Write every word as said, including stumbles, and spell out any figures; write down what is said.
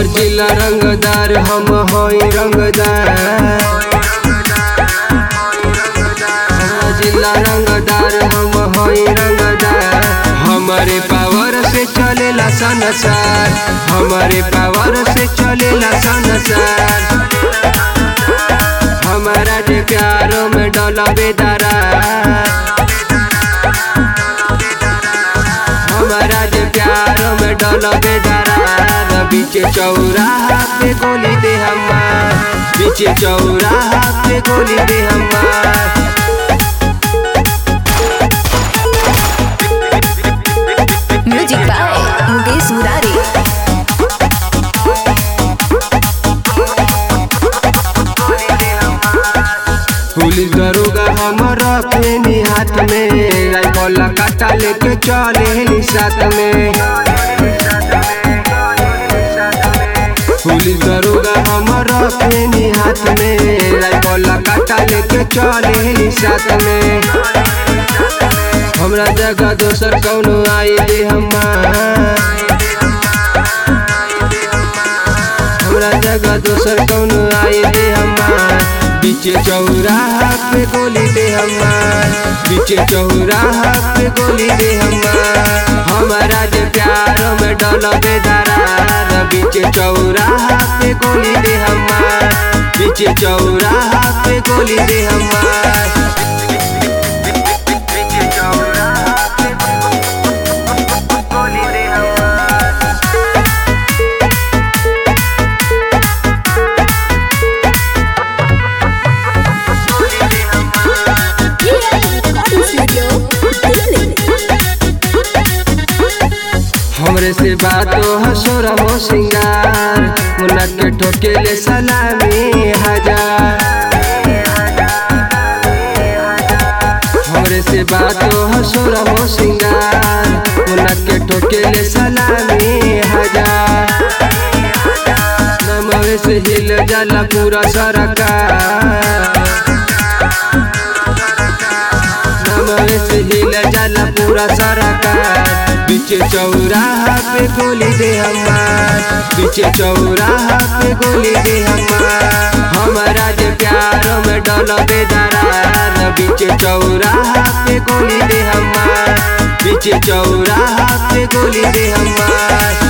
हमर जिला रंगदार हम हई रंगदार, जिला रंगदार हम हई रंगदार। हमारे पावर से चलेला संसार, हमारे पावर से चलेला संसार। हमारा जे प्यारों में डोला बेदारा, हमारा जे प्यारों में डोला बेदारा। बीचे चौराहा पे गोली दे हमार, बीचे चौराहा पे गोली दे हमार। Music by Mukesh Murari. Police दरोगा हमारा पेनी हाथ में, राइफल काटा लेके चले साथ में। पुलिस दरोगा हमारा पेनी हाथ में, राइफल काटा लेके चले साथ में। हमरा जगह दोसर कौनो आई दे हमार, हमरा जगह दोसर कौनो आई दे हमार। बीचे चौराहा पे गोली दे हमार, बीचे चौराहा पे गोली दे हमार। हमारा जे प्यारों में डोला बेदारा, बीचे चौराहा पे गोली दे हमार, बीचे चौराहा पे गोली दे हमार। हमरे से बातो हसोरा हो सिंगार, मुन्ना के ठोके ले सलामी हजार। हमरे से बातो हसोरा हो सिंगार, मुन्ना के ठोके ले सलामी हजार। नमवे से हिल जाला पूरा सरकार, नमवे से हिल जाला पूरा सरकार। बीचे चौराहा पे गोली दे हमार, बीचे चौराहा पे गोली दे हमार। हमारा जे प्यारों में डोला बेदारा, बीचे चौराहा पे गोली दे हमार, बीचे चौराहा पे गोली दे हमार।